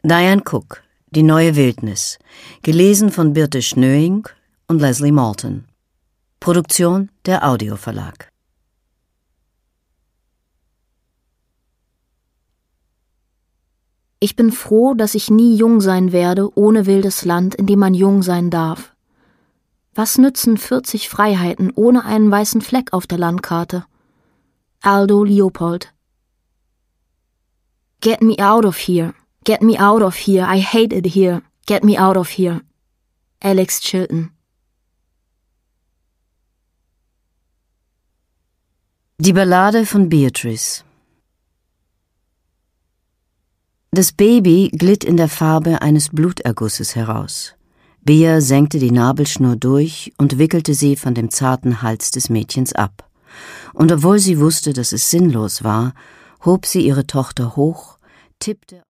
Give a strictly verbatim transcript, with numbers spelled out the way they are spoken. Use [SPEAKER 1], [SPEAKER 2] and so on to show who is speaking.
[SPEAKER 1] Diane Cook, Die neue Wildnis, gelesen von Birte Schnöing und Leslie Malton. Produktion der Audioverlag.
[SPEAKER 2] Ich bin froh, dass ich nie jung sein werde, ohne wildes Land, in dem man jung sein darf. Was nützen vierzig Freiheiten ohne einen weißen Fleck auf der Landkarte? Aldo Leopold. Get me out of here. Get me out of here. I hate it here. Get me out of here. Alex Chilton.
[SPEAKER 1] Die Ballade von Beatrice. Das Baby glitt in der Farbe eines Blutergusses heraus. Bea senkte die Nabelschnur durch und wickelte sie von dem zarten Hals des Mädchens ab. Und obwohl sie wusste, dass es sinnlos war, hob sie ihre Tochter hoch, tippte